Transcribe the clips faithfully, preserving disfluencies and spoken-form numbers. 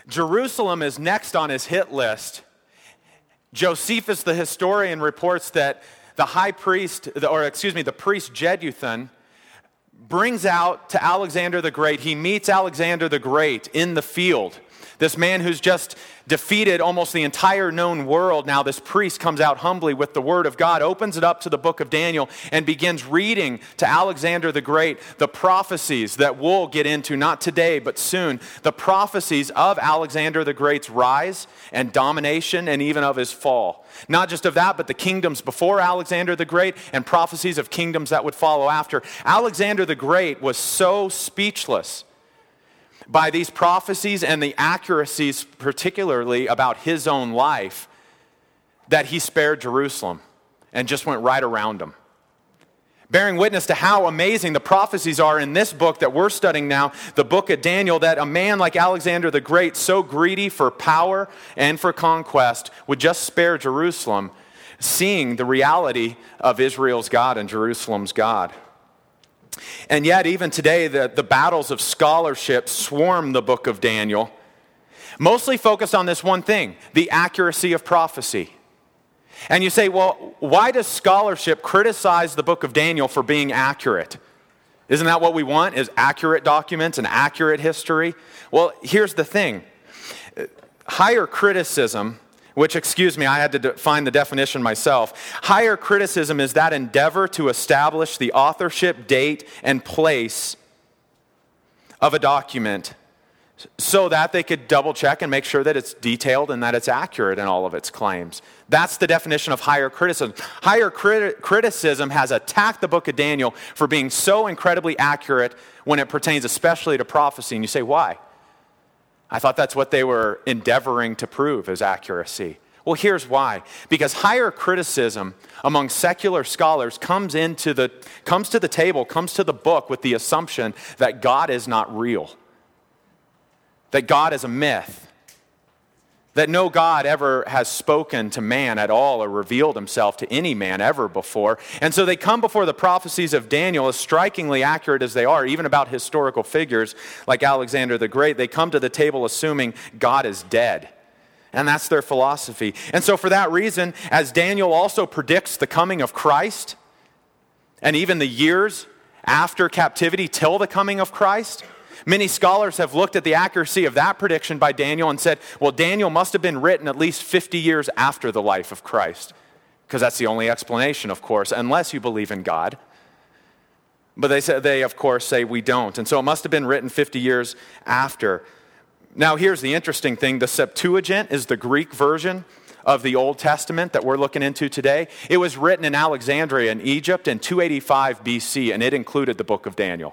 Jerusalem is next on his hit list. Josephus, the historian, reports that the high priest, or excuse me, the priest Jeduthun, brings out to Alexander the Great. He meets Alexander the Great in the field. This man who's just defeated almost the entire known world. Now this priest comes out humbly with the word of God, opens it up to the book of Daniel, and begins reading to Alexander the Great the prophecies that we'll get into, not today, but soon. The prophecies of Alexander the Great's rise and domination, and even of his fall. Not just of that, but the kingdoms before Alexander the Great and prophecies of kingdoms that would follow after. Alexander the Great was so speechless by these prophecies and the accuracies, particularly about his own life, that he spared Jerusalem and just went right around them. Bearing witness to how amazing the prophecies are in this book that we're studying now, the book of Daniel, that a man like Alexander the Great, so greedy for power and for conquest, would just spare Jerusalem, seeing the reality of Israel's God and Jerusalem's God. And yet, even today, the, the battles of scholarship swarm the book of Daniel, mostly focused on this one thing, the accuracy of prophecy. And you say, well, why does scholarship criticize the book of Daniel for being accurate? Isn't that what we want, is accurate documents and accurate history? Well, here's the thing. Higher criticism, which, excuse me, I had to de- find the definition myself. Higher criticism is that endeavor to establish the authorship, date, and place of a document so that they could double check and make sure that it's detailed and that it's accurate in all of its claims. That's the definition of higher criticism. Higher crit- criticism has attacked the book of Daniel for being so incredibly accurate when it pertains especially to prophecy. And you say, why? I thought that's what they were endeavoring to prove, is accuracy. Well, here's why. Because higher criticism among secular scholars comes into the comes to the table, comes to the book with the assumption that God is not real. That God is a myth. That no God ever has spoken to man at all or revealed himself to any man ever before. And so they come before the prophecies of Daniel, as strikingly accurate as they are, even about historical figures like Alexander the Great. They come to the table assuming God is dead. And that's their philosophy. And so for that reason, as Daniel also predicts the coming of Christ, and even the years after captivity till the coming of Christ, many scholars have looked at the accuracy of that prediction by Daniel and said, well, Daniel must have been written at least fifty years after the life of Christ. Because that's the only explanation, of course, unless you believe in God. But they say, they, of course, say we don't. And so it must have been written fifty years after. Now, here's the interesting thing. The Septuagint is the Greek version of the Old Testament that we're looking into today. It was written in Alexandria in Egypt in two eighty-five B C, and it included the book of Daniel.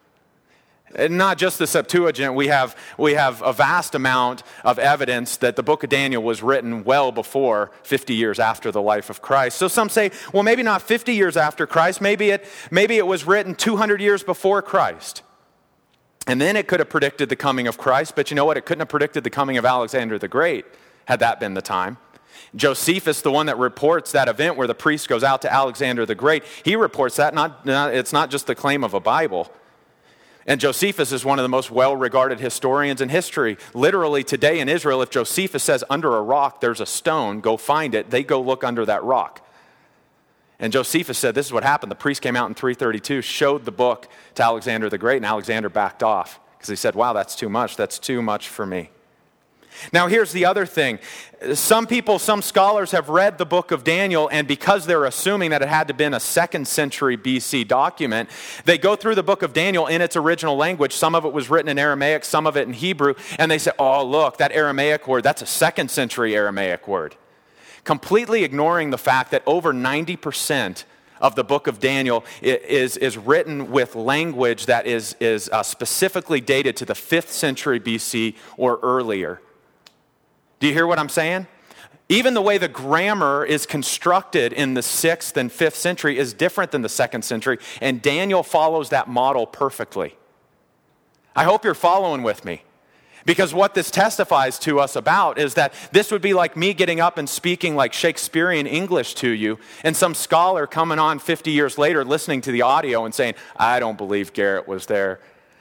And not just the Septuagint, we have we have a vast amount of evidence that the book of Daniel was written well before fifty years after the life of Christ. So some say, well, maybe not fifty years after Christ, maybe it maybe it was written two hundred years before Christ. And then it could have predicted the coming of Christ, but you know what? It couldn't have predicted the coming of Alexander the Great, had that been the time. Josephus, the one that reports that event where the priest goes out to Alexander the Great, he reports that. Not, not it's not just the claim of a Bible. And Josephus is one of the most well-regarded historians in history. Literally today in Israel, if Josephus says under a rock there's a stone, go find it, they go look under that rock. And Josephus said this is what happened. The priest came out in three thirty-two, showed the book to Alexander the Great, and Alexander backed off because he said, wow, that's too much. That's too much for me. Now here's the other thing. Some people, some scholars have read the book of Daniel, and because they're assuming that it had to have been a second century B C document, they go through the book of Daniel in its original language. Some of it was written in Aramaic, some of it in Hebrew, and they say, oh, look, that Aramaic word, that's a second century Aramaic word. Completely ignoring the fact that over ninety percent of the book of Daniel is, is written with language that is, is uh, specifically dated to the fifth century B C or earlier. Do you hear what I'm saying? Even the way the grammar is constructed in the sixth and fifth century is different than the second century, and Daniel follows that model perfectly. I hope you're following with me. Because what this testifies to us about is that this would be like me getting up and speaking like Shakespearean English to you, and some scholar coming on fifty years later listening to the audio and saying, I don't believe Garrett was there.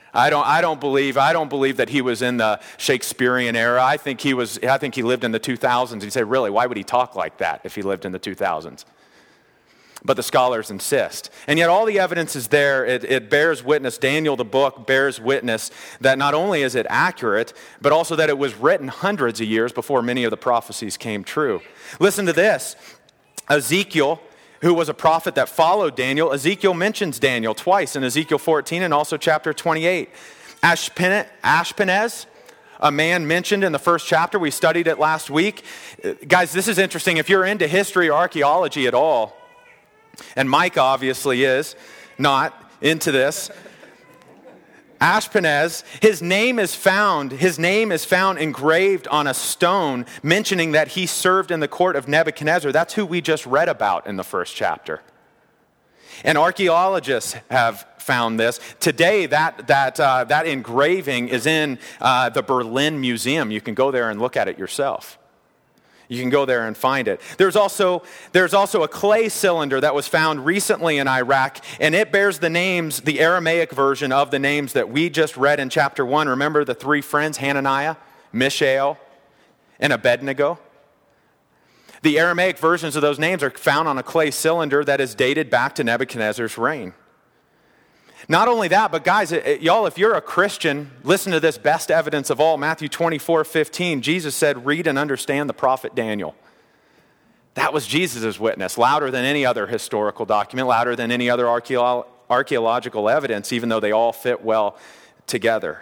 I don't, I don't believe, I don't believe that he was in the Shakespearean era. I think he was, I think he lived in the two thousands. You say, really, why would he talk like that if he lived in the two thousands? But the scholars insist. And yet all the evidence is there. It, it bears witness, Daniel the book bears witness that not only is it accurate, but also that it was written hundreds of years before many of the prophecies came true. Listen to this. Ezekiel, who was a prophet that followed Daniel, Ezekiel mentions Daniel twice in Ezekiel fourteen and also chapter twenty-eight. Ashpen- Ashpenaz, a man mentioned in the first chapter, we studied it last week. Guys, this is interesting. If you're into history or archaeology at all, and Mike obviously is not into this. Ashpenaz, his name is found, his name is found engraved on a stone mentioning that he served in the court of Nebuchadnezzar. That's who we just read about in the first chapter. And archaeologists have found this. Today, that, that, uh, that engraving is in uh, the Berlin Museum. You can go there and look at it yourself. You can go there and find it. There's also, there's also a clay cylinder that was found recently in Iraq, and it bears the names, the Aramaic version of the names that we just read in chapter one. Remember the three friends, Hananiah, Mishael, and Abednego? The Aramaic versions of those names are found on a clay cylinder that is dated back to Nebuchadnezzar's reign. Not only that, but guys, it, it, y'all, if you're a Christian, listen to this best evidence of all. Matthew twenty-four fifteen, Jesus said, read and understand the prophet Daniel. That was Jesus' witness, louder than any other historical document, louder than any other archaeo- archaeological evidence, even though they all fit well together.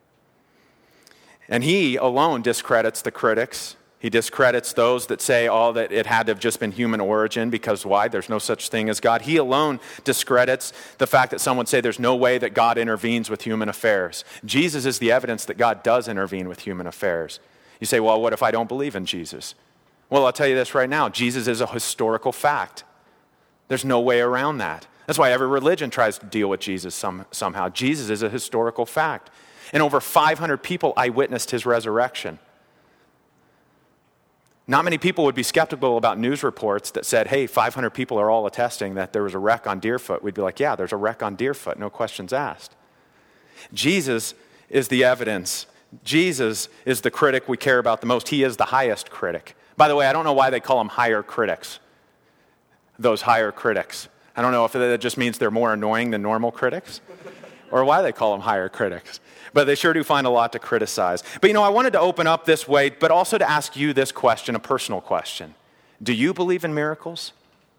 And he alone discredits the critics. He discredits those that say, oh, that it had to have just been human origin, because why? There's no such thing as God. He alone discredits the fact that some would say there's no way that God intervenes with human affairs. Jesus is the evidence that God does intervene with human affairs. You say, well, what if I don't believe in Jesus? Well, I'll tell you this right now. Jesus is a historical fact. There's no way around that. That's why every religion tries to deal with Jesus some, somehow. Jesus is a historical fact. And over five hundred people eyewitnessed his resurrection. Not many people would be skeptical about news reports that said, hey, five hundred people are all attesting that there was a wreck on Deerfoot. We'd be like, yeah, there's a wreck on Deerfoot, no questions asked. Jesus is the evidence. Jesus is the critic we care about the most. He is the highest critic. By the way, I don't know why they call them higher critics, those higher critics. I don't know if that just means they're more annoying than normal critics, or why they call them higher critics. But they sure do find a lot to criticize. But you know, I wanted to open up this way, but also to ask you this question, a personal question. Do you believe in miracles?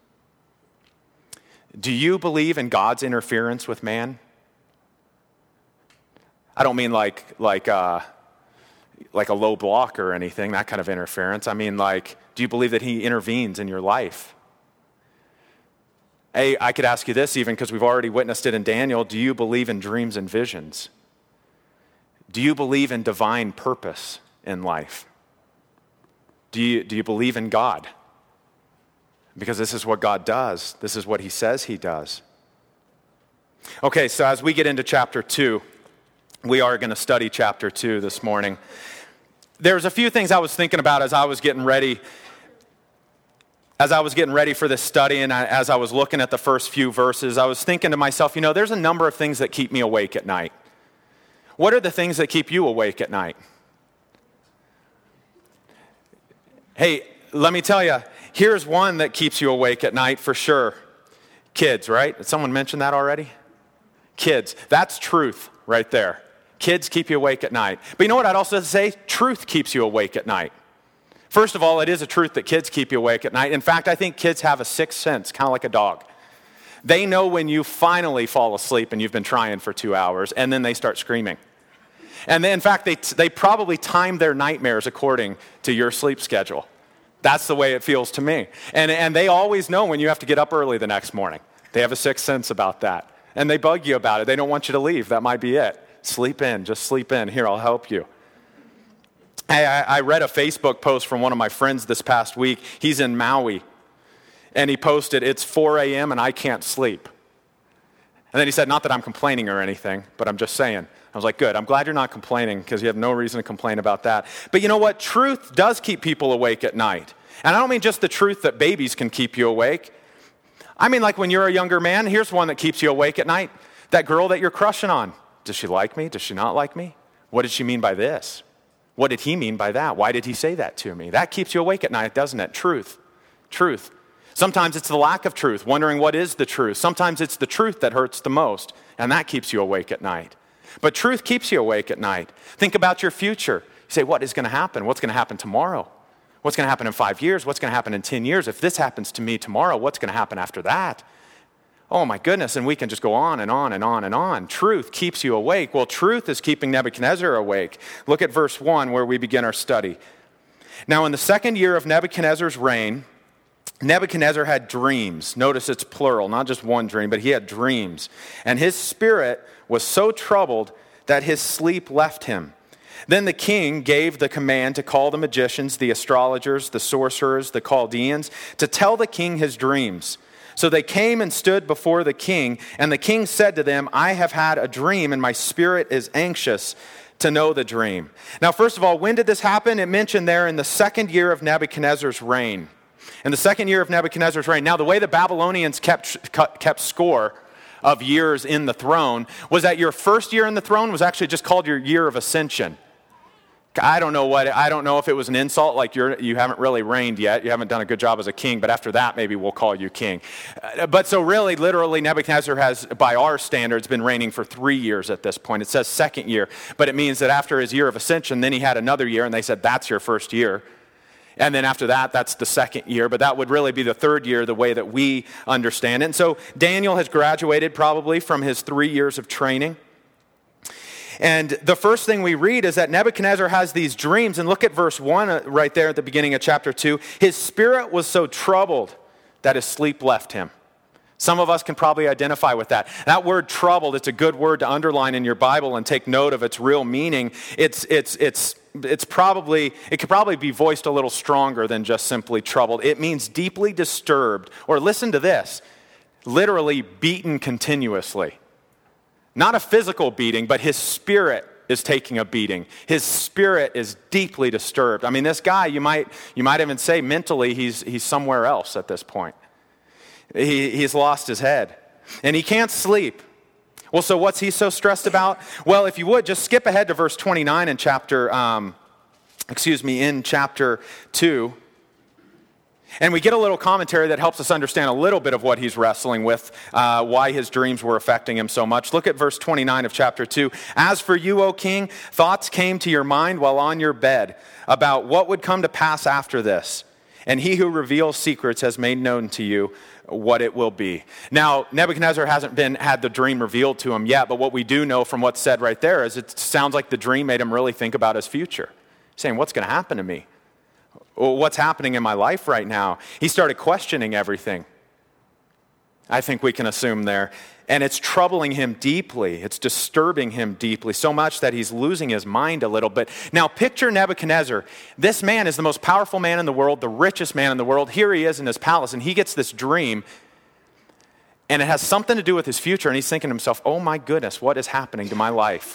Do you believe in God's interference with man? I don't mean like like uh, like a low block or anything, that kind of interference. I mean like, do you believe that he intervenes in your life? Hey, I could ask you this even because we've already witnessed it in Daniel. Do you believe in dreams and visions? Do you believe in divine purpose in life? Do you, do you believe in God? Because this is what God does. This is what he says he does. Okay, so as we get into chapter two, we are going to study chapter two this morning. There's a few things I was thinking about as I was getting ready As I was getting ready for this study and I, as I was looking at the first few verses, I was thinking to myself, you know, there's a number of things that keep me awake at night. What are the things that keep you awake at night? Hey, let me tell you, here's one that keeps you awake at night for sure. Kids, right? Did someone mention that already? Kids. That's truth right there. Kids keep you awake at night. But you know what I'd also say? Truth keeps you awake at night. First of all, it is a truth that kids keep you awake at night. In fact, I think kids have a sixth sense, kind of like a dog. They know when you finally fall asleep and you've been trying for two hours, and then they start screaming. And then, in fact, they, they probably time their nightmares according to your sleep schedule. That's the way it feels to me. And, and they always know when you have to get up early the next morning. They have a sixth sense about that. And they bug you about it. They don't want you to leave. That might be it. Sleep in. Just sleep in. Here, I'll help you. Hey, I, I read a Facebook post from one of my friends this past week. He's in Maui. And he posted, it's four a.m. and I can't sleep. And then he said, not that I'm complaining or anything, but I'm just saying. I was like, good, I'm glad you're not complaining because you have no reason to complain about that. But you know what? Truth does keep people awake at night. And I don't mean just the truth that babies can keep you awake. I mean like when you're a younger man, here's one that keeps you awake at night. That girl that you're crushing on. Does she like me? Does she not like me? What did she mean by this? What did he mean by that? Why did he say that to me? That keeps you awake at night, doesn't it? Truth. Truth. Sometimes it's the lack of truth, wondering what is the truth. Sometimes it's the truth that hurts the most, and that keeps you awake at night. But truth keeps you awake at night. Think about your future. You say, what is going to happen? What's going to happen tomorrow? What's going to happen in five years? What's going to happen in ten years? If this happens to me tomorrow, what's going to happen after that? Oh my goodness, and we can just go on and on and on and on. Truth keeps you awake. Well, truth is keeping Nebuchadnezzar awake. Look at verse one where we begin our study. Now, in the second year of Nebuchadnezzar's reign, Nebuchadnezzar had dreams. Notice it's plural, not just one dream, but he had dreams. And his spirit was so troubled that his sleep left him. Then the king gave the command to call the magicians, the astrologers, the sorcerers, the Chaldeans, to tell the king his dreams. So they came and stood before the king, and the king said to them, I have had a dream, and my spirit is anxious to know the dream. Now, first of all, when did this happen? It mentioned there in the second year of Nebuchadnezzar's reign. In the second year of Nebuchadnezzar's reign. Now, the way the Babylonians kept, kept score of years in the throne was that your first year in the throne was actually just called your year of ascension. I don't know what, I don't know if it was an insult, like you're, you haven't really reigned yet, you haven't done a good job as a king, but after that, maybe we'll call you king. Uh, but so really, literally, Nebuchadnezzar has, by our standards, been reigning for three years at this point. It says second year, but it means that after his year of ascension, then he had another year, and they said, that's your first year. And then after that, that's the second year, but that would really be the third year, the way that we understand it. And so Daniel has graduated probably from his three years of training. And the first thing we read is that Nebuchadnezzar has these dreams. And look at verse one right there at the beginning of chapter two. His spirit was so troubled that his sleep left him. Some of us can probably identify with that. That word troubled, it's a good word to underline in your Bible and take note of its real meaning. It's, it's, it's, it's probably, it could probably be voiced a little stronger than just simply troubled. It means deeply disturbed, or listen to this, literally beaten continuously. Not a physical beating, but his spirit is taking a beating. His spirit is deeply disturbed. I mean, this guy, you might you might even say mentally he's he's somewhere else at this point. He, he's lost his head. And he can't sleep. Well, so what's he so stressed about? Well, if you would, just skip ahead to verse twenty-nine in chapter, um, excuse me, in chapter two. And we get a little commentary that helps us understand a little bit of what he's wrestling with, uh, why his dreams were affecting him so much. Look at verse twenty-nine of chapter two. As for you, O king, thoughts came to your mind while on your bed about what would come to pass after this. And he who reveals secrets has made known to you what it will be. Now, Nebuchadnezzar hasn't been had the dream revealed to him yet, but what we do know from what's said right there is it sounds like the dream made him really think about his future, saying, what's going to happen to me? What's happening in my life right now? He started questioning everything. I think we can assume there. And it's troubling him deeply. It's disturbing him deeply, so much that he's losing his mind a little bit. Now picture Nebuchadnezzar. This man is the most powerful man in the world, the richest man in the world. Here he is in his palace, and he gets this dream, and it has something to do with his future, and he's thinking to himself, oh my goodness, what is happening to my life?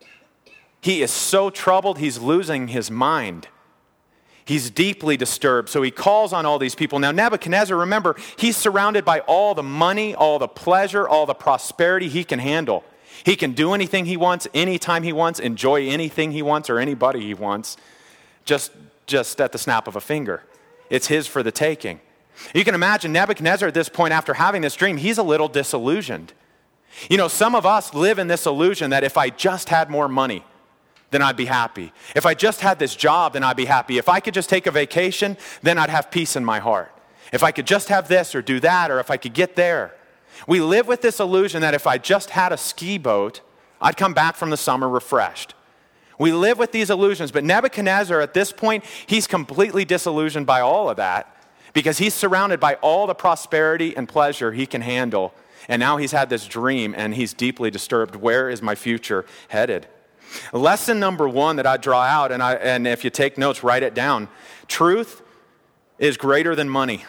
He is so troubled, he's losing his mind. He's deeply disturbed, so he calls on all these people. Now, Nebuchadnezzar, remember, he's surrounded by all the money, all the pleasure, all the prosperity he can handle. He can do anything he wants, anytime he wants, enjoy anything he wants or anybody he wants, just, just at the snap of a finger. It's his for the taking. You can imagine Nebuchadnezzar at this point, after having this dream, he's a little disillusioned. You know, some of us live in this illusion that if I just had more money, then I'd be happy. If I just had this job, then I'd be happy. If I could just take a vacation, then I'd have peace in my heart. If I could just have this or do that, or if I could get there. We live with this illusion that if I just had a ski boat, I'd come back from the summer refreshed. We live with these illusions, but Nebuchadnezzar at this point, he's completely disillusioned by all of that because he's surrounded by all the prosperity and pleasure he can handle. And now he's had this dream and he's deeply disturbed. Where is my future headed? Lesson number one that I draw out, and, I, and if you take notes, write it down. Truth is greater than money.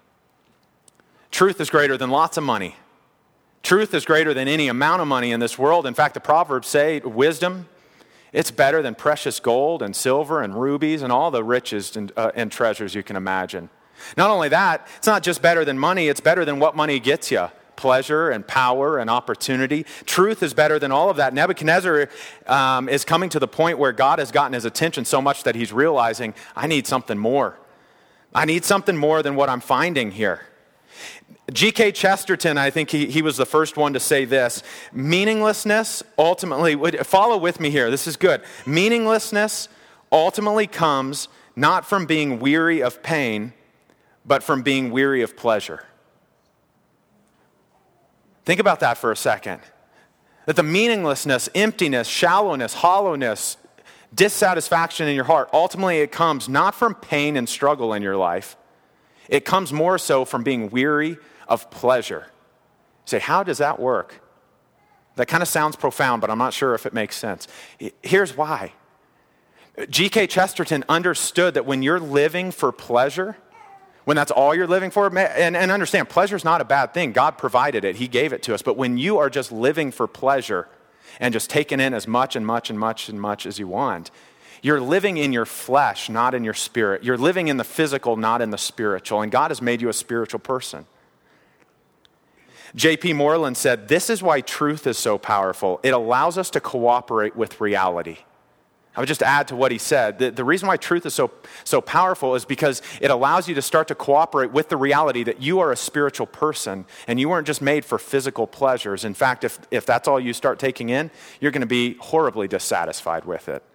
Truth is greater than lots of money. Truth is greater than any amount of money in this world. In fact, the Proverbs say wisdom, it's better than precious gold and silver and rubies and all the riches and, uh, and treasures you can imagine. Not only that, it's not just better than money, it's better than what money gets you. pleasure and power and opportunity. Truth is better than all of that. Nebuchadnezzar um, is coming to the point where God has gotten his attention so much that he's realizing, I need something more. I need something more than what I'm finding here. G K Chesterton, I think he, he was the first one to say this. Meaninglessness ultimately, follow with me here, this is good. Meaninglessness ultimately comes not from being weary of pain, but from being weary of pleasure. Think about that for a second. That the meaninglessness, emptiness, shallowness, hollowness, dissatisfaction in your heart, ultimately it comes not from pain and struggle in your life. It comes more so from being weary of pleasure. You say, how does that work? That kind of sounds profound, but I'm not sure if it makes sense. Here's why. G K Chesterton understood that when you're living for pleasure, when that's all you're living for, and, and understand, pleasure is not a bad thing. God provided it. He gave it to us. But when you are just living for pleasure and just taking in as much and much and much and much as you want, you're living in your flesh, not in your spirit. You're living in the physical, not in the spiritual. And God has made you a spiritual person. J P Moreland said, this is why truth is so powerful. It allows us to cooperate with reality. I would just add to what he said. The, the reason why truth is so, so powerful is because it allows you to start to cooperate with the reality that you are a spiritual person and you weren't just made for physical pleasures. In fact, if, if that's all you start taking in, you're going to be horribly dissatisfied with it.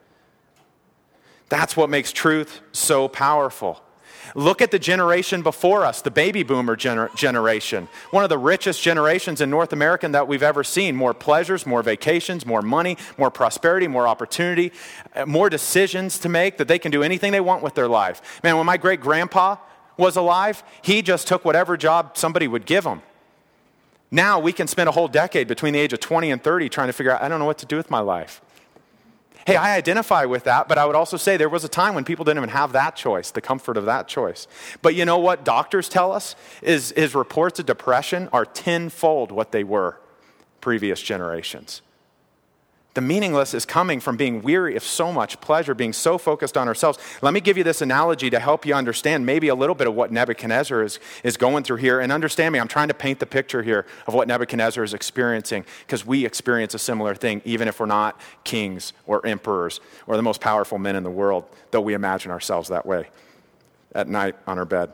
That's what makes truth so powerful. Look at the generation before us, the baby boomer gener- generation. One of the richest generations in North America that we've ever seen. More pleasures, more vacations, more money, more prosperity, more opportunity, more decisions to make that they can do anything they want with their life. Man, when my great-grandpa was alive, he just took whatever job somebody would give him. Now we can spend a whole decade between the age of twenty and thirty trying to figure out, I don't know what to do with my life. Hey, I identify with that, but I would also say there was a time when people didn't even have that choice, the comfort of that choice. But you know what doctors tell us is, is reports of depression are tenfold what they were previous generations. The meaningless is coming from being weary of so much pleasure, being so focused on ourselves. Let me give you this analogy to help you understand maybe a little bit of what Nebuchadnezzar is, is going through here. And understand me, I'm trying to paint the picture here of what Nebuchadnezzar is experiencing, because we experience a similar thing, even if we're not kings or emperors or the most powerful men in the world, though we imagine ourselves that way at night on our bed.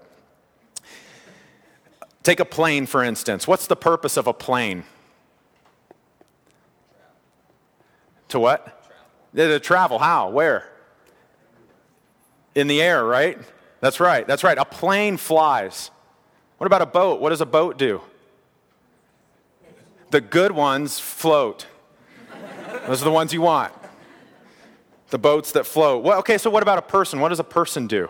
Take a plane, for instance. What's the purpose of a plane? To what? Travel. To travel. How? Where? In the air, right? That's right. That's right. A plane flies. What about a boat? What does a boat do? The good ones float. Those are the ones you want. The boats that float. Well, okay, so what about a person? What does a person do?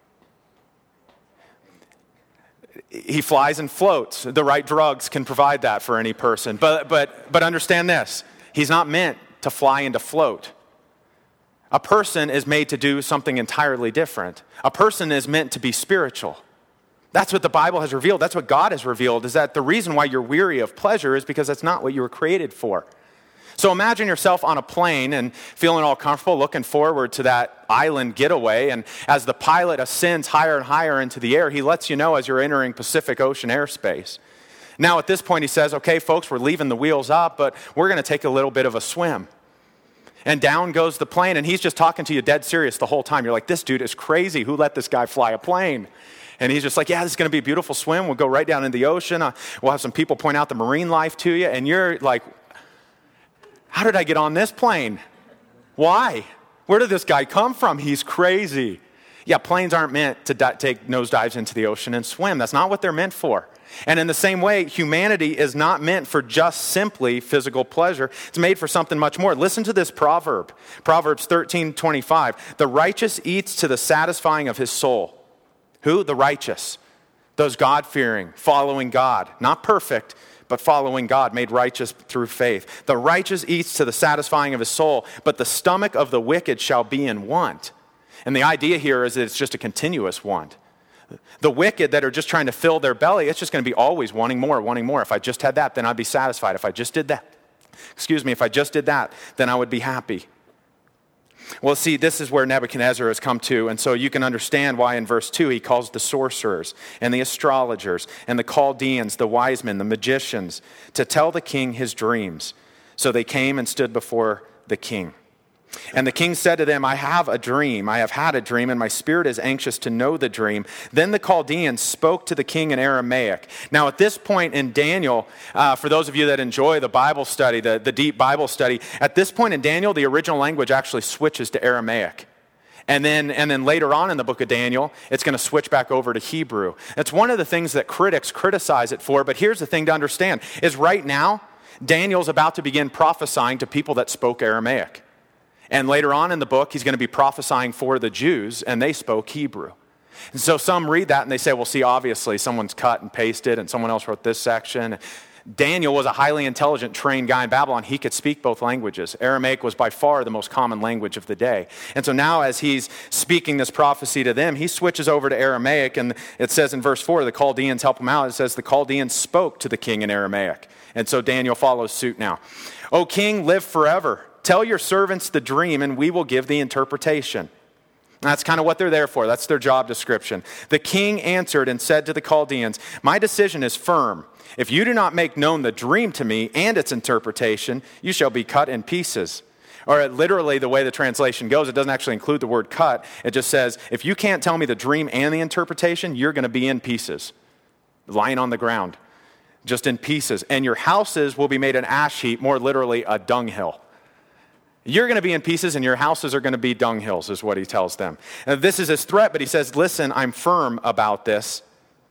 He flies and floats. The right drugs can provide that for any person. But but but understand this. He's not meant to fly and to float. A person is made to do something entirely different. A person is meant to be spiritual. That's what the Bible has revealed. That's what God has revealed, is that the reason why you're weary of pleasure is because that's not what you were created for. So imagine yourself on a plane and feeling all comfortable, looking forward to that island getaway. And as the pilot ascends higher and higher into the air, he lets you know as you're entering Pacific Ocean airspace. Now at this point he says, okay folks, we're leaving the wheels up, but we're going to take a little bit of a swim. And down goes the plane, and he's just talking to you dead serious the whole time. You're like, this dude is crazy. Who let this guy fly a plane? And he's just like, yeah, this is going to be a beautiful swim. We'll go right down into the ocean. Uh, we'll have some people point out the marine life to you. And you're like, how did I get on this plane? Why? Where did this guy come from? He's crazy. Yeah, planes aren't meant to di- take nosedives into the ocean and swim. That's not what they're meant for. And in the same way, humanity is not meant for just simply physical pleasure. It's made for something much more. Listen to this proverb. Proverbs thirteen twenty-five. The righteous eats to the satisfying of his soul. Who? The righteous. Those God-fearing, following God. Not perfect, but following God, made righteous through faith. The righteous eats to the satisfying of his soul, but the stomach of the wicked shall be in want. And the idea here is that it's just a continuous want. The wicked that are just trying to fill their belly, it's just going to be always wanting more, wanting more. If I just had that, then I'd be satisfied. If I just did that, excuse me, if I just did that, then I would be happy. Well, see, this is where Nebuchadnezzar has come to, and so you can understand why in verse two he calls the sorcerers and the astrologers and the Chaldeans, the wise men, the magicians, to tell the king his dreams. So they came and stood before the king. And the king said to them, I have a dream. I have had a dream, and my spirit is anxious to know the dream. Then the Chaldeans spoke to the king in Aramaic. Now, at this point in Daniel, uh, for those of you that enjoy the Bible study, the, the deep Bible study, at this point in Daniel, the original language actually switches to Aramaic. And then, and then later on in the book of Daniel, it's going to switch back over to Hebrew. It's one of the things that critics criticize it for, but here's the thing to understand, is right now, Daniel's about to begin prophesying to people that spoke Aramaic. And later on in the book, he's going to be prophesying for the Jews, and they spoke Hebrew. And so some read that and they say, well, see, obviously someone's cut and pasted and someone else wrote this section. Daniel was a highly intelligent, trained guy in Babylon. He could speak both languages. Aramaic was by far the most common language of the day. And so now as he's speaking this prophecy to them, he switches over to Aramaic, and it says in verse four, the Chaldeans help him out. It says the Chaldeans spoke to the king in Aramaic. And so Daniel follows suit now. O king, live forever. Tell your servants the dream, and we will give the interpretation. That's kind of what they're there for. That's their job description. The king answered and said to the Chaldeans, my decision is firm. If you do not make known the dream to me and its interpretation, you shall be cut in pieces. Or literally, the way the translation goes, it doesn't actually include the word cut. It just says, if you can't tell me the dream and the interpretation, you're going to be in pieces, lying on the ground, just in pieces. And your houses will be made an ash heap, more literally a dunghill. You're going to be in pieces and your houses are going to be dunghills, is what he tells them. Now, this is his threat, but he says, listen, I'm firm about this.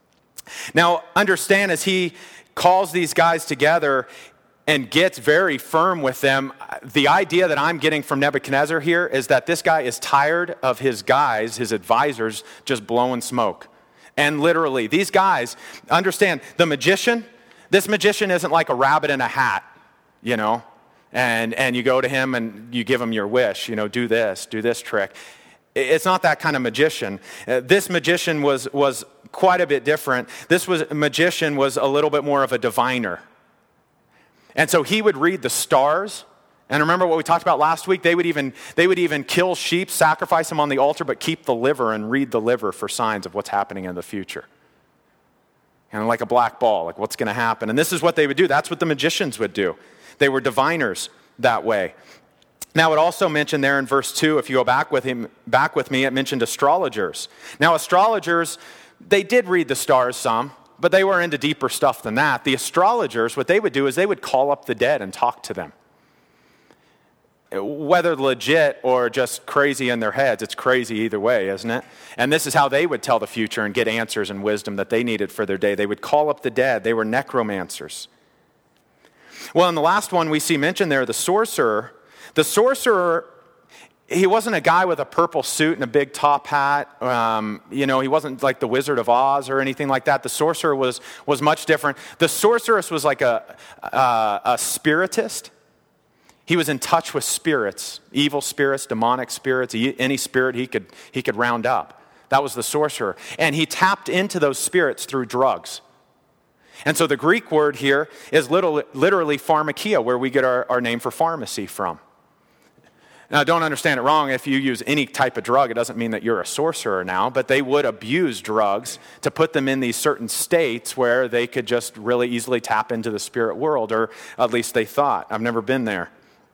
Now, understand, as he calls these guys together and gets very firm with them, the idea that I'm getting from Nebuchadnezzar here is that this guy is tired of his guys, his advisors, just blowing smoke. And literally, these guys, understand, the magician, this magician isn't like a rabbit in a hat, you know, and, and you go to him and you give him your wish, you know, do this, do this trick. It's not that kind of magician. Uh, this magician was, was quite a bit different. This was, magician was a little bit more of a diviner. And so he would read the stars. And remember what we talked about last week? They would even, they would even kill sheep, sacrifice them on the altar, but keep the liver and read the liver for signs of what's happening in the future. Kind of like a black ball, like what's going to happen. And this is what they would do. That's what the magicians would do. They were diviners that way. Now, it also mentioned there in verse two, if you go back with him, back with me, it mentioned astrologers. Now, astrologers, they did read the stars some, but they were into deeper stuff than that. The astrologers, what they would do is they would call up the dead and talk to them. Whether legit or just crazy in their heads, it's crazy either way, isn't it? And this is how they would tell the future and get answers and wisdom that they needed for their day. They would call up the dead. They were necromancers. Well, and the last one we see mentioned there, the sorcerer. The sorcerer, he wasn't a guy with a purple suit and a big top hat. Um, you know, he wasn't like the Wizard of Oz or anything like that. The sorcerer was, was much different. The sorceress was like a, a, a spiritist. He was in touch with spirits, evil spirits, demonic spirits, any spirit he could, he could round up. That was the sorcerer. And he tapped into those spirits through drugs. And so the Greek word here is literally, literally pharmakia, where we get our, our name for pharmacy from. Now, don't understand it wrong. If you use any type of drug, it doesn't mean that you're a sorcerer now, but they would abuse drugs to put them in these certain states where they could just really easily tap into the spirit world, or at least they thought. I've never been there.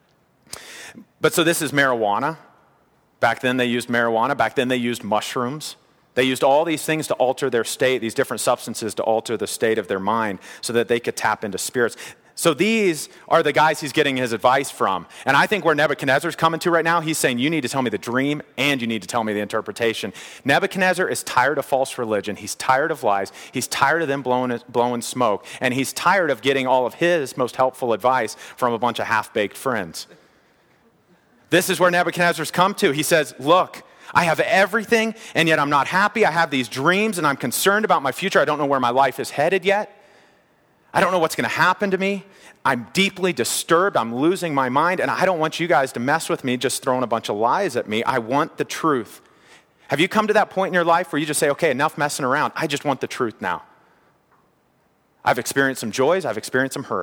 But so this is marijuana. Back then they used marijuana. Back then they used mushrooms. They used all these things to alter their state, these different substances to alter the state of their mind so that they could tap into spirits. So these are the guys he's getting his advice from. And I think where Nebuchadnezzar's coming to right now, he's saying, you need to tell me the dream and you need to tell me the interpretation. Nebuchadnezzar is tired of false religion. He's tired of lies. He's tired of them blowing, blowing smoke. And he's tired of getting all of his most helpful advice from a bunch of half-baked friends. This is where Nebuchadnezzar's come to. He says, look, I have everything, and yet I'm not happy. I have these dreams, and I'm concerned about my future. I don't know where my life is headed yet. I don't know what's going to happen to me. I'm deeply disturbed. I'm losing my mind, and I don't want you guys to mess with me just throwing a bunch of lies at me. I want the truth. Have you come to that point in your life where you just say, okay, enough messing around. I just want the truth now. I've experienced some joys. I've experienced some hurts.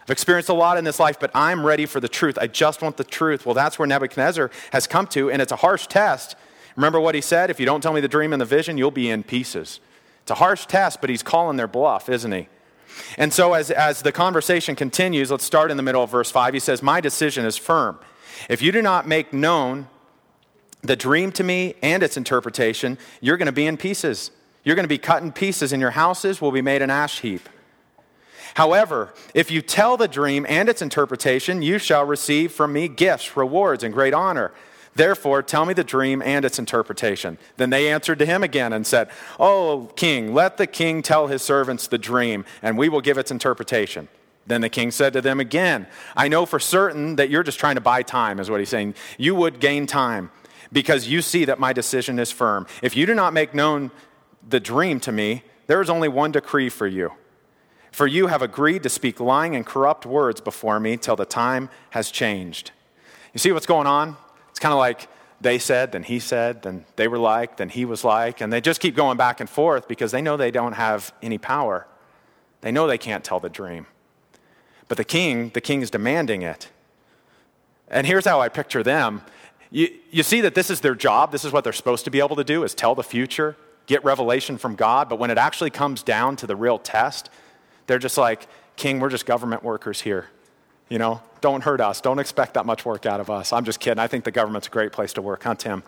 I've experienced a lot in this life, but I'm ready for the truth. I just want the truth. Well, that's where Nebuchadnezzar has come to, and it's a harsh test. Remember what he said? If you don't tell me the dream and the vision, you'll be in pieces. It's a harsh test, but he's calling their bluff, isn't he? And so as, as the conversation continues, let's start in the middle of verse five. He says, my decision is firm. If you do not make known the dream to me and its interpretation, you're going to be in pieces. You're going to be cut in pieces, and your houses will be made an ash heap. However, if you tell the dream and its interpretation, you shall receive from me gifts, rewards, and great honor. Therefore, tell me the dream and its interpretation. Then they answered to him again and said, O king, let the king tell his servants the dream, and we will give its interpretation. Then the king said to them again, I know for certain that you're just trying to buy time, is what he's saying. You would gain time, because you see that my decision is firm. If you do not make known the dream to me, there is only one decree for you. For you have agreed to speak lying and corrupt words before me till the time has changed. You see what's going on? It's kind of like they said, then he said, then they were like, then he was like, and they just keep going back and forth because they know they don't have any power. They know they can't tell the dream. But the king, the king is demanding it. And here's how I picture them. You, you see that this is their job. This is what they're supposed to be able to do, is tell the future, get revelation from God. But when it actually comes down to the real test, they're just like, King, we're just government workers here. You know, don't hurt us. Don't expect that much work out of us. I'm just kidding. I think the government's a great place to work, huh, Tim?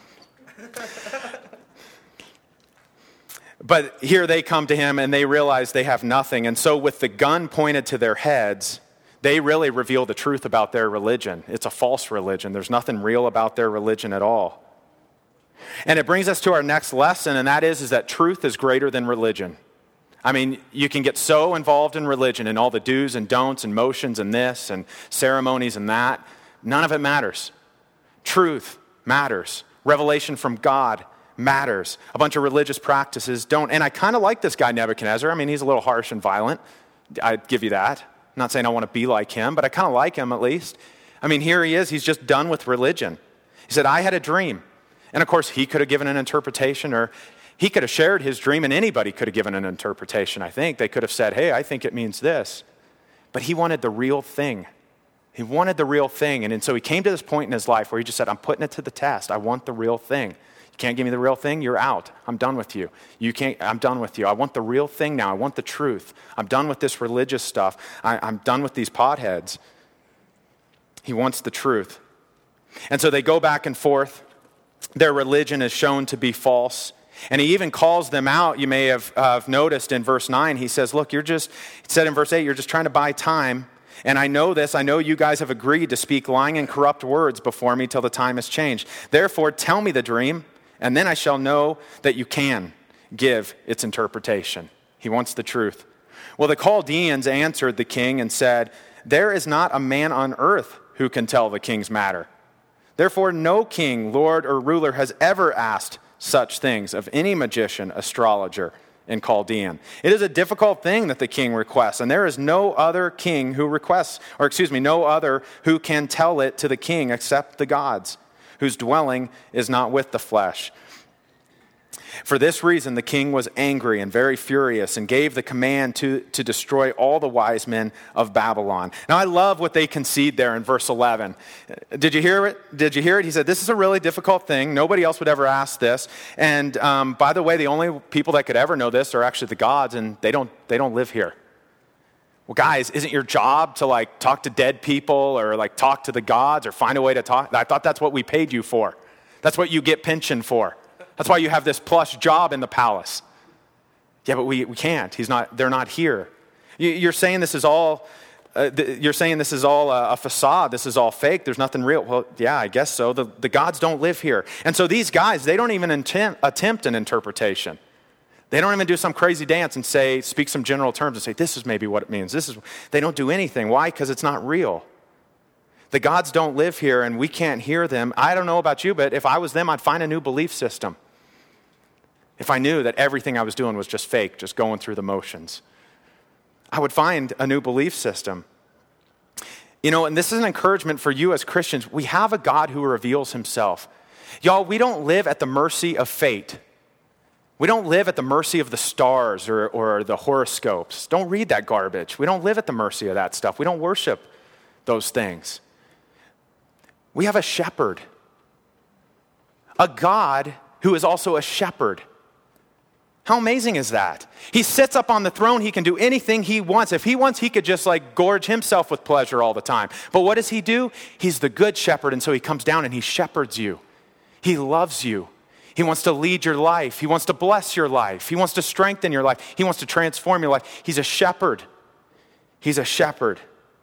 But here they come to him and they realize they have nothing. And so with the gun pointed to their heads, they really reveal the truth about their religion. It's a false religion. There's nothing real about their religion at all. And it brings us to our next lesson, and that is, is that truth is greater than religion. I mean, you can get so involved in religion and all the do's and don'ts and motions and this and ceremonies and that. None of it matters. Truth matters. Revelation from God matters. A bunch of religious practices don't. And I kind of like this guy Nebuchadnezzar. I mean, he's a little harsh and violent. I'd give you that. I'm not saying I want to be like him, but I kind of like him at least. I mean, here he is. He's just done with religion. He said, I had a dream. And of course, he could have given an interpretation, or he could have shared his dream, and anybody could have given an interpretation, I think. They could have said, hey, I think it means this. But he wanted the real thing. He wanted the real thing. And, and so he came to this point in his life where he just said, I'm putting it to the test. I want the real thing. You can't give me the real thing, you're out. I'm done with you. You can't, I'm done with you. I want the real thing now. I want the truth. I'm done with this religious stuff. I, I'm done with these potheads. He wants the truth. And so they go back and forth. Their religion is shown to be false. And he even calls them out. You may have uh, noticed in verse nine, he says, look, you're just, it said in verse eight, you're just trying to buy time. And I know this. I know you guys have agreed to speak lying and corrupt words before me till the time has changed. Therefore, tell me the dream, and then I shall know that you can give its interpretation. He wants the truth. Well, the Chaldeans answered the king and said, there is not a man on earth who can tell the king's matter. Therefore, no king, lord, or ruler has ever asked such things of any magician, astrologer, in Chaldean. It is a difficult thing that the king requests, and there is no other king who requests, or excuse me, no other who can tell it to the king except the gods, whose dwelling is not with the flesh. For this reason, the king was angry and very furious and gave the command to, to destroy all the wise men of Babylon. Now, I love what they concede there in verse eleven. Did you hear it? Did you hear it? He said, this is a really difficult thing. Nobody else would ever ask this. And um, by the way, the only people that could ever know this are actually the gods, and they don't, they don't live here. Well, guys, isn't your job to like talk to dead people or like talk to the gods or find a way to talk? I thought that's what we paid you for. That's what you get pension for. That's why you have this plush job in the palace. Yeah, but we, we can't. He's not. They're not here. You, you're saying this is all. Uh, th- you're saying this is all a, a facade. This is all fake. There's nothing real. Well, yeah, I guess so. The, the gods don't live here, and so these guys, they don't even intent, attempt an interpretation. They don't even do some crazy dance and say, speak some general terms and say, this is maybe what it means. This is. They don't do anything. Why? Because it's not real. The gods don't live here, and we can't hear them. I don't know about you, but if I was them, I'd find a new belief system. If I knew that everything I was doing was just fake, just going through the motions, I would find a new belief system. You know, and this is an encouragement for you as Christians. We have a God who reveals himself. Y'all, we don't live at the mercy of fate. We don't live at the mercy of the stars or, or the horoscopes. Don't read that garbage. We don't live at the mercy of that stuff. We don't worship those things. We have a shepherd, a God who is also a shepherd. How amazing is that? He sits up on the throne. He can do anything he wants. If he wants, he could just like gorge himself with pleasure all the time. But what does he do? He's the good shepherd, and so he comes down and he shepherds you. He loves you. He wants to lead your life. He wants to bless your life. He wants to strengthen your life. He wants to transform your life. He's a shepherd. He's a shepherd.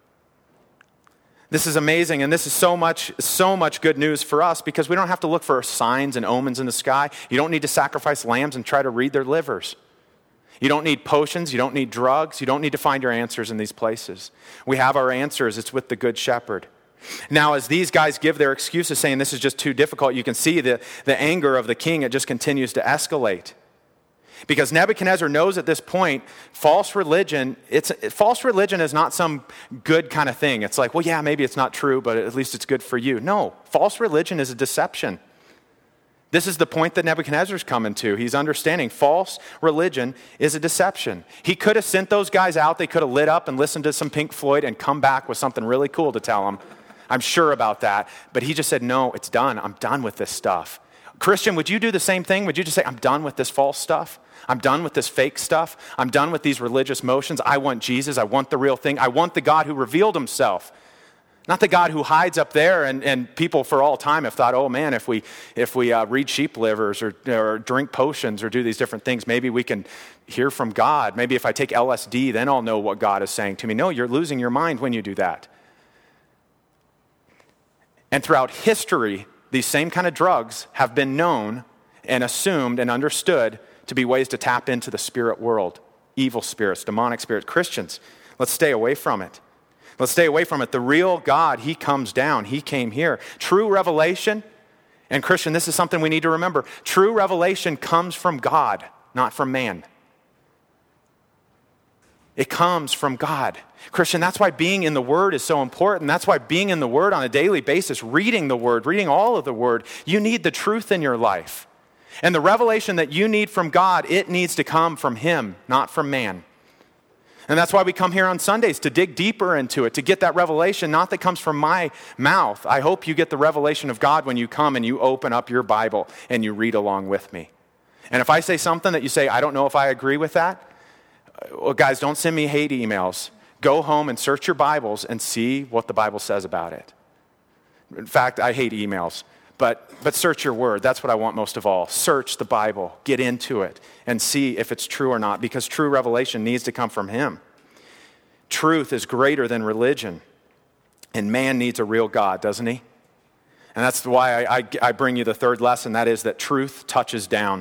This is amazing, and this is so much, so much good news for us because we don't have to look for signs and omens in the sky. You don't need to sacrifice lambs and try to read their livers. You don't need potions. You don't need drugs. You don't need to find your answers in these places. We have our answers. It's with the Good Shepherd. Now, as these guys give their excuses saying this is just too difficult, you can see the, the anger of the king. It just continues to escalate. Because Nebuchadnezzar knows at this point, false religion, it's false religion is not some good kind of thing. It's like, well, yeah, maybe it's not true, but at least it's good for you. No, false religion is a deception. This is the point that Nebuchadnezzar's coming to. He's understanding false religion is a deception. He could have sent those guys out. They could have lit up and listened to some Pink Floyd and come back with something really cool to tell them. I'm sure about that. But he just said, no, it's done. I'm done with this stuff. Christian, would you do the same thing? Would you just say, I'm done with this false stuff? I'm done with this fake stuff. I'm done with these religious motions. I want Jesus. I want the real thing. I want the God who revealed himself. Not the God who hides up there, and, and people for all time have thought, oh man, if we if we uh, read sheep livers or, or drink potions or do these different things, maybe we can hear from God. Maybe if I take L S D, then I'll know what God is saying to me. No, you're losing your mind when you do that. And throughout history, these same kind of drugs have been known and assumed and understood to be ways to tap into the spirit world, evil spirits, demonic spirits. Christians, let's stay away from it. Let's stay away from it. The real God, he comes down. He came here. True revelation, and Christian, this is something we need to remember. True revelation comes from God, not from man. It comes from God. Christian, that's why being in the Word is so important. That's why being in the Word on a daily basis, reading the Word, reading all of the Word, you need the truth in your life. And the revelation that you need from God, it needs to come from him, not from man. And that's why we come here on Sundays, to dig deeper into it, to get that revelation, not that comes from my mouth. I hope you get the revelation of God when you come and you open up your Bible and you read along with me. And if I say something that you say, I don't know if I agree with that, well, guys, don't send me hate emails. Go home and search your Bibles and see what the Bible says about it. In fact, I hate emails. But but search your word. That's what I want most of all. Search the Bible. Get into it and see if it's true or not, because true revelation needs to come from him. Truth is greater than religion. And man needs a real God, doesn't he? And that's why I, I, I bring you the third lesson. That is that truth touches down.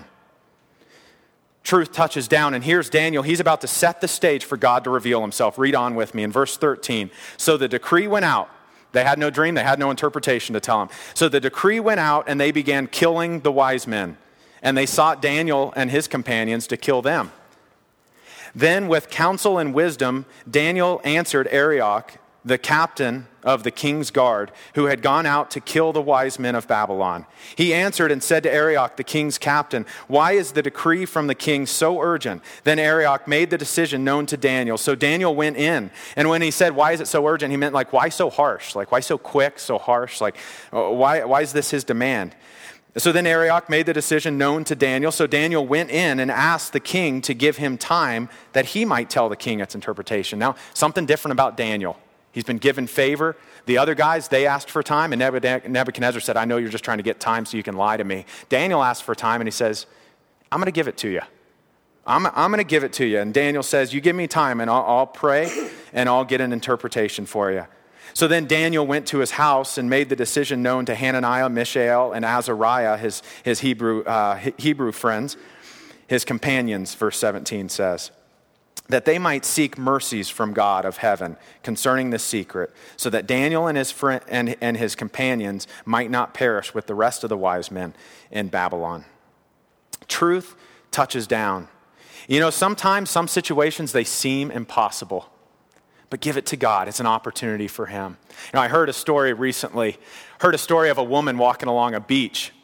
Truth touches down. And here's Daniel. He's about to set the stage for God to reveal himself. Read on with me in verse thirteen. So the decree went out. They had no dream. They had no interpretation to tell him. So the decree went out, and they began killing the wise men. And they sought Daniel and his companions to kill them. Then with counsel and wisdom, Daniel answered Arioch, the captain of the king's guard, who had gone out to kill the wise men of Babylon. He answered and said to Arioch, the king's captain, why is the decree from the king so urgent? Then Arioch made the decision known to Daniel. So Daniel went in. And when he said, why is it so urgent? He meant like, why so harsh? Like, why so quick, so harsh? Like, why, why is this his demand? So then Arioch made the decision known to Daniel. So Daniel went in and asked the king to give him time that he might tell the king its interpretation. Now, something different about Daniel. He's been given favor. The other guys, they asked for time, and Nebuchadnezzar said, I know you're just trying to get time so you can lie to me. Daniel asked for time, and he says, I'm going to give it to you. I'm, I'm going to give it to you. And Daniel says, you give me time, and I'll, I'll pray, and I'll get an interpretation for you. So then Daniel went to his house and made the decision known to Hananiah, Mishael, and Azariah, his, his Hebrew, uh, Hebrew friends, his companions, verse seventeen says, that they might seek mercies from God of heaven concerning this secret, so that Daniel and his friend and, and his companions might not perish with the rest of the wise men in Babylon. Truth touches down. You know, sometimes some situations, they seem impossible, but give it to God. It's an opportunity for him. You know, I heard a story recently, heard a story of a woman walking along a beach.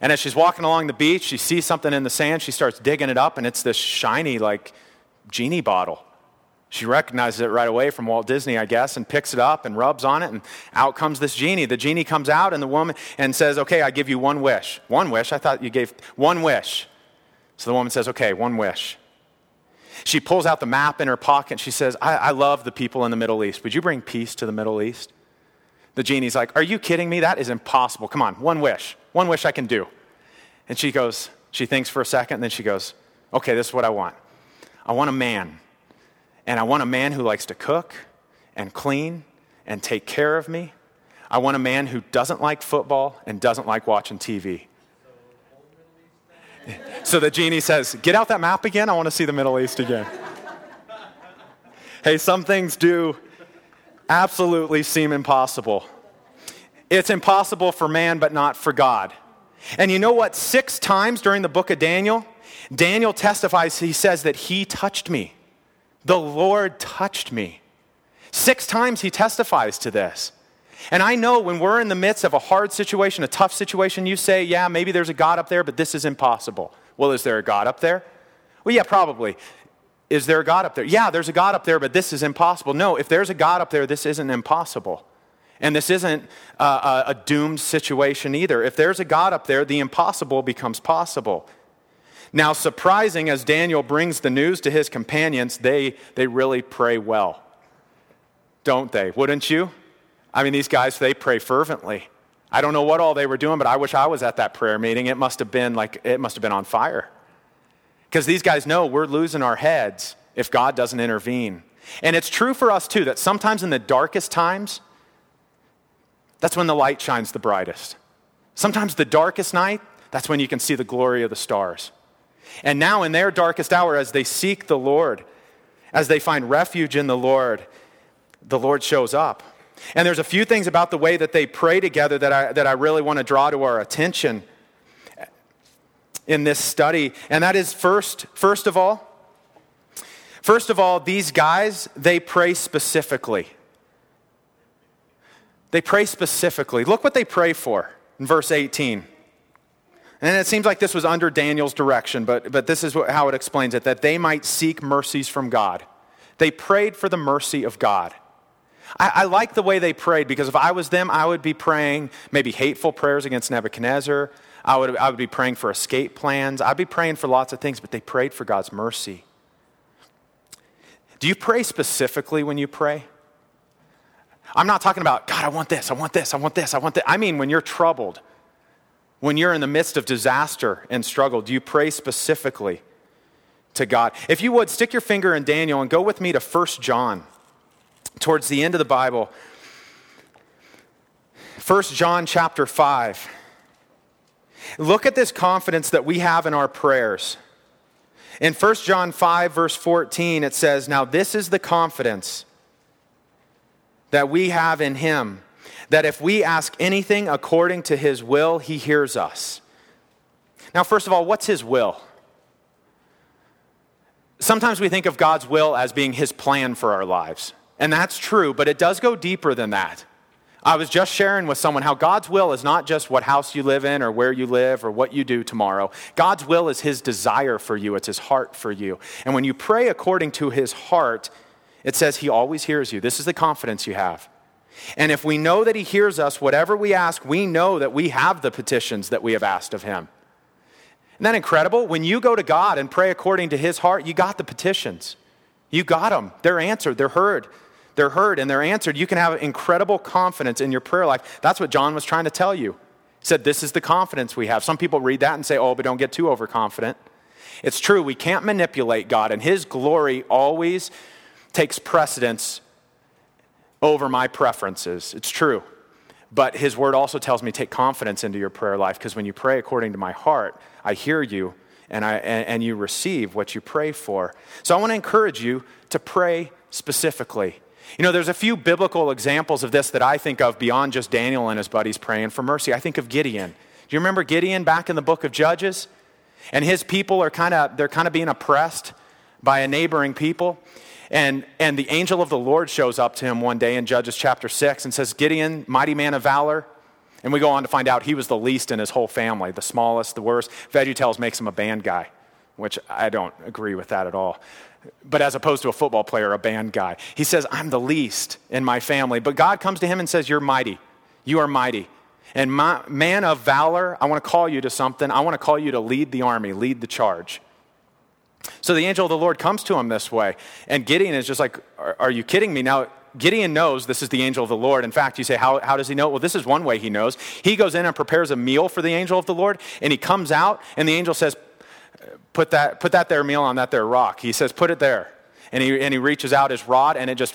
And as she's walking along the beach, she sees something in the sand. She starts digging it up, and it's this shiny, like, genie bottle. She recognizes it right away from Walt Disney, I guess, and picks it up and rubs on it, and out comes this genie. The genie comes out, and the woman and says, okay, I give you one wish. One wish? I thought you gave one wish. So the woman says, okay, one wish. She pulls out the map in her pocket, and she says, I, I love the people in the Middle East. Would you bring peace to the Middle East? The genie's like, are you kidding me? That is impossible. Come on, one wish. One wish I can do. And she goes, she thinks for a second, and then she goes, okay, this is what I want. I want a man. And I want a man who likes to cook and clean and take care of me. I want a man who doesn't like football and doesn't like watching T V. So the genie says, get out that map again. I want to see the Middle East again. Hey, some things do absolutely seem impossible. It's impossible for man, but not for God. And you know what? Six times during the book of Daniel, Daniel testifies, he says that he touched me. The Lord touched me. Six times he testifies to this. And I know when we're in the midst of a hard situation, a tough situation, you say, yeah, maybe there's a God up there, but this is impossible. Well, is there a God up there? Well, yeah, probably. Is there a God up there? Yeah, there's a God up there, but this is impossible. No, if there's a God up there, this isn't impossible. And this isn't uh, a, a doomed situation either. If there's a God up there, the impossible becomes possible. Now, surprising as Daniel brings the news to his companions, they, they really pray well. Don't they? Wouldn't you? I mean, these guys, they pray fervently. I don't know what all they were doing, but I wish I was at that prayer meeting. It must have been like, it must have been on fire. Because these guys know we're losing our heads if God doesn't intervene. And it's true for us too, that sometimes in the darkest times, that's when the light shines the brightest. Sometimes the darkest night, that's when you can see the glory of the stars. And now in their darkest hour, as they seek the Lord, as they find refuge in the Lord, the Lord shows up. And there's a few things about the way that they pray together that I, that I really want to draw to our attention in this study. And that is first, first of all, first of all, these guys, they pray specifically. They pray specifically. Look what they pray for in verse eighteen. And it seems like this was under Daniel's direction, but, but this is what, how it explains it, that they might seek mercies from God. They prayed for the mercy of God. I, I like the way they prayed, because if I was them, I would be praying maybe hateful prayers against Nebuchadnezzar. I would, I would be praying for escape plans. I'd be praying for lots of things, but they prayed for God's mercy. Do you pray specifically when you pray? I'm not talking about, God, I want this, I want this, I want this, I want that. I mean, when you're troubled, when you're in the midst of disaster and struggle, do you pray specifically to God? If you would, stick your finger in Daniel and go with me to First John, towards the end of the Bible. First John chapter five. Look at this confidence that we have in our prayers. In First John five, verse fourteen, it says, now this is the confidence that we have in him, that if we ask anything according to his will, he hears us. Now, first of all, what's his will? Sometimes we think of God's will as being his plan for our lives. And that's true, but it does go deeper than that. I was just sharing with someone how God's will is not just what house you live in or where you live or what you do tomorrow. God's will is his desire for you. It's his heart for you. And when you pray according to his heart, it says he always hears you. This is the confidence you have. And if we know that he hears us, whatever we ask, we know that we have the petitions that we have asked of him. Isn't that incredible? When you go to God and pray according to his heart, you got the petitions. You got them. They're answered. They're heard. They're heard and they're answered. You can have incredible confidence in your prayer life. That's what John was trying to tell you. He said, this is the confidence we have. Some people read that and say, oh, but don't get too overconfident. It's true. We can't manipulate God, and his glory always takes precedence over my preferences. It's true. But his word also tells me take confidence into your prayer life, because when you pray according to my heart, I hear you and I and, and you receive what you pray for. So I want to encourage you to pray specifically. You know, there's a few biblical examples of this that I think of beyond just Daniel and his buddies praying for mercy. I think of Gideon. Do you remember Gideon back in the book of Judges? And his people are kind of, they're kind of being oppressed by a neighboring people. And, and the angel of the Lord shows up to him one day in Judges chapter six and says, Gideon, mighty man of valor, And we go on to find out he was the least in his whole family, the smallest, the worst. VeggieTales makes him a band guy, which I don't agree with that at all. But as opposed to a football player, a band guy. He says, I'm the least in my family. But God comes to him and says, you're mighty. You are mighty. And my, man of valor, I want to call you to something. I want to call you to lead the army, lead the charge. So the angel of the Lord comes to him this way. And Gideon is just like, are, are you kidding me? Now, Gideon knows this is the angel of the Lord. In fact, you say, how, how does he know? Well, this is one way he knows. He goes in and prepares a meal for the angel of the Lord, and he comes out, and the angel says, put that put that there meal on that there rock. He says, put it there. And he and he reaches out his rod, and it just,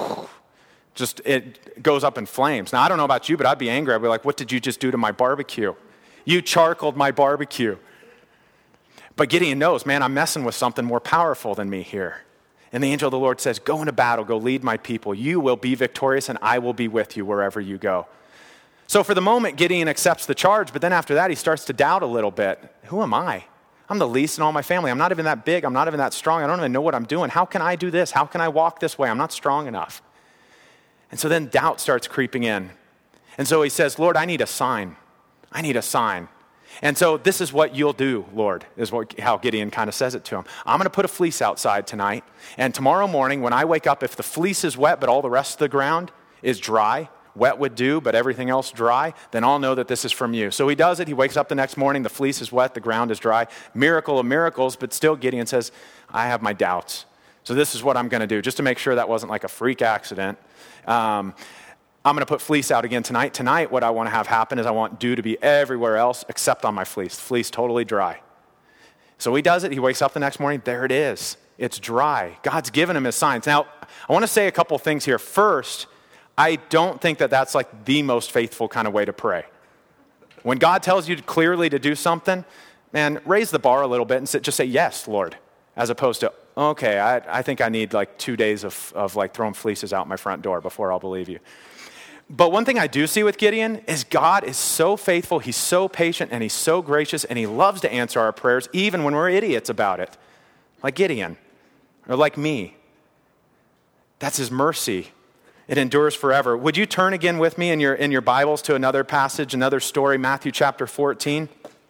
just it goes up in flames. Now, I don't know about you, but I'd be angry. I'd be like, what did you just do to my barbecue? You charcoaled my barbecue. But Gideon knows, man, I'm messing with something more powerful than me here. And the angel of the Lord says, go into battle, go lead my people. You will be victorious, and I will be with you wherever you go. So for the moment, Gideon accepts the charge, but then after that, he starts to doubt a little bit. Who am I? I'm the least in all my family. I'm not even that big. I'm not even that strong. I don't even know what I'm doing. How can I do this? How can I walk this way? I'm not strong enough. And so then doubt starts creeping in. And so he says, Lord, I need a sign. I need a sign. And so this is what you'll do, Lord, is what, how Gideon kind of says it to him. I'm going to put a fleece outside tonight, and tomorrow morning when I wake up, if the fleece is wet but all the rest of the ground is dry, wet would do, but everything else dry, then I'll know that this is from you. So he does it. He wakes up the next morning, the fleece is wet, the ground is dry. Miracle of miracles, but still Gideon says, I have my doubts. So this is what I'm going to do, just to make sure that wasn't like a freak accident. Um, I'm going to put fleece out again tonight. Tonight, what I want to have happen is I want dew to be everywhere else except on my fleece. The fleece totally dry. So he does it. He wakes up the next morning. There it is. It's dry. God's given him his signs. Now, I want to say a couple things here. First, I don't think that that's like the most faithful kind of way to pray. When God tells you clearly to do something, man, raise the bar a little bit and say, just say, yes, Lord, as opposed to, okay, I, I think I need like two days of, of like throwing fleeces out my front door before I'll believe you. But one thing I do see with Gideon is God is so faithful, he's so patient, and he's so gracious, and he loves to answer our prayers even when we're idiots about it, like Gideon, or like me. That's his mercy. It endures forever. Would you turn again with me in your, in your Bibles to another passage, another story, Matthew chapter fourteen?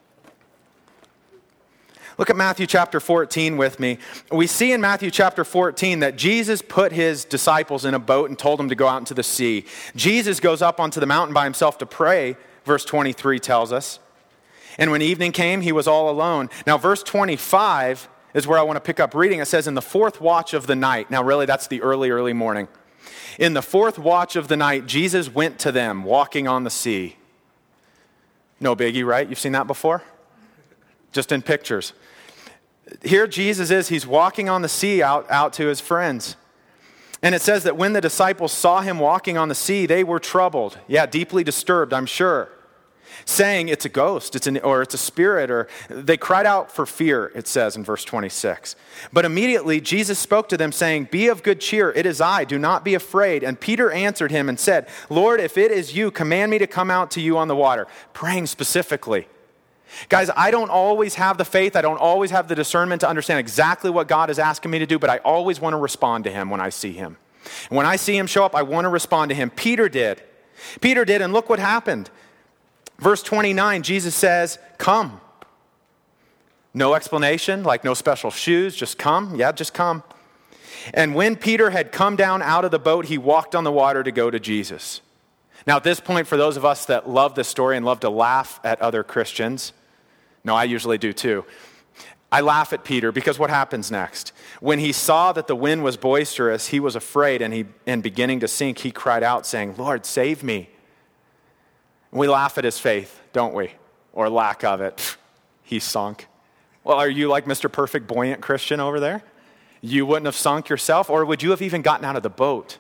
Look at Matthew chapter fourteen with me. We see in Matthew chapter fourteen that Jesus put his disciples in a boat and told them to go out into the sea. Jesus goes up onto the mountain by himself to pray, verse twenty-three tells us. And when evening came, he was all alone. Now, verse twenty-five is where I want to pick up reading. It says, in the fourth watch of the night. Now, really, that's the early, early morning. In the fourth watch of the night, Jesus went to them, walking on the sea. No biggie, right? You've seen that before? Just in pictures. Here Jesus is, he's walking on the sea out, out to his friends. And it says that when the disciples saw him walking on the sea, they were troubled. Yeah, deeply disturbed, I'm sure. Saying it's a ghost, it's an, or it's a spirit, or they cried out for fear, it says in verse twenty-six. But immediately Jesus spoke to them saying, be of good cheer, it is I, do not be afraid. And Peter answered him and said, Lord, if it is you, command me to come out to you on the water. Praying specifically. Guys, I don't always have the faith, I don't always have the discernment to understand exactly what God is asking me to do, but I always want to respond to him when I see him. And when I see him show up, I want to respond to him. Peter did. Peter did, and look what happened. Verse twenty-nine, Jesus says, come. No explanation, like no special shoes, just come. Yeah, just come. And when Peter had come down out of the boat, he walked on the water to go to Jesus. Now at this point, for those of us that love this story and love to laugh at other Christians, no, I usually do too. I laugh at Peter because what happens next? When he saw that the wind was boisterous, he was afraid, and he, and beginning to sink, he cried out saying, Lord, save me. We laugh at his faith, don't we? Or lack of it. He sunk. Well, are you like Mister Perfect Buoyant Christian over there? You wouldn't have sunk yourself, or would you have even gotten out of the boat?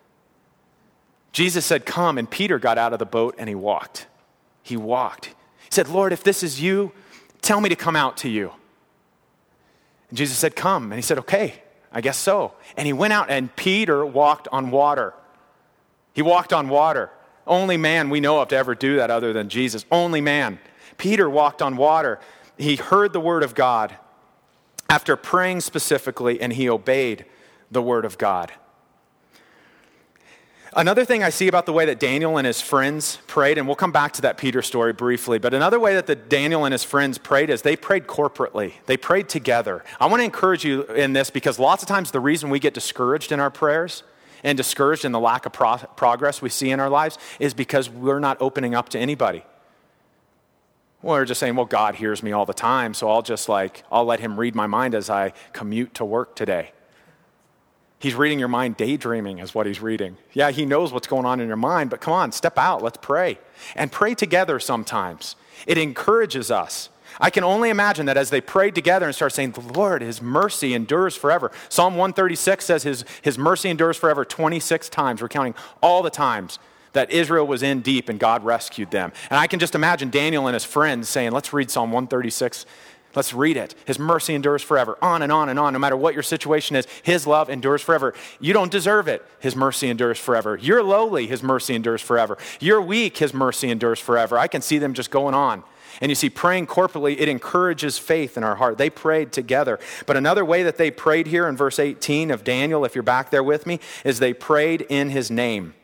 Jesus said, come, and Peter got out of the boat and he walked. He walked. He said, Lord, if this is you, tell me to come out to you. And Jesus said, come. And he said, okay, I guess so. And he went out, and Peter walked on water. He walked on water. Only man we know of to ever do that other than Jesus. Only man. Peter walked on water. He heard the word of God after praying specifically, and he obeyed the word of God. Another thing I see about the way that Daniel and his friends prayed, and we'll come back to that Peter story briefly, but another way that the Daniel and his friends prayed is they prayed corporately. They prayed together. I want to encourage you in this because lots of times the reason we get discouraged in our prayers and discouraged in the lack of pro- progress we see in our lives is because we're not opening up to anybody. We're just saying, well, God hears me all the time, so I'll just like, I'll let him read my mind as I commute to work today. He's reading your mind, daydreaming is what he's reading. Yeah, he knows what's going on in your mind, but come on, step out, let's pray. And pray together sometimes. It encourages us. I can only imagine that as they prayed together and started saying, the Lord, his mercy endures forever. Psalm one thirty-six says his, his mercy endures forever twenty-six times. We're counting all the times that Israel was in deep and God rescued them. And I can just imagine Daniel and his friends saying, let's read Psalm one thirty-six. Let's read it. His mercy endures forever. On and on and on. No matter what your situation is, his love endures forever. You don't deserve it. His mercy endures forever. You're lowly. His mercy endures forever. You're weak. His mercy endures forever. I can see them just going on. And you see, praying corporately, it encourages faith in our heart. They prayed together. But another way that they prayed here in verse eighteen of Daniel, if you're back there with me, is they prayed in his name.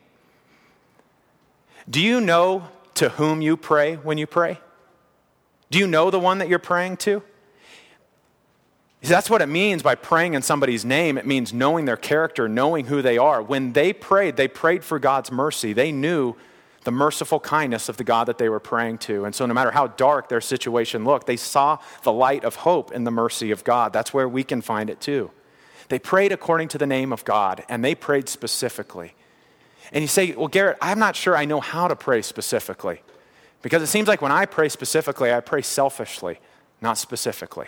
Do you know to whom you pray when you pray? Do you know the one that you're praying to? That's what it means by praying in somebody's name. It means knowing their character, knowing who they are. When they prayed, they prayed for God's mercy. They knew the merciful kindness of the God that they were praying to. And so no matter how dark their situation looked, they saw the light of hope in the mercy of God. That's where we can find it too. They prayed according to the name of God, and they prayed specifically. And you say, well, Garrett, I'm not sure I know how to pray specifically. Because it seems like when I pray specifically, I pray selfishly, not specifically.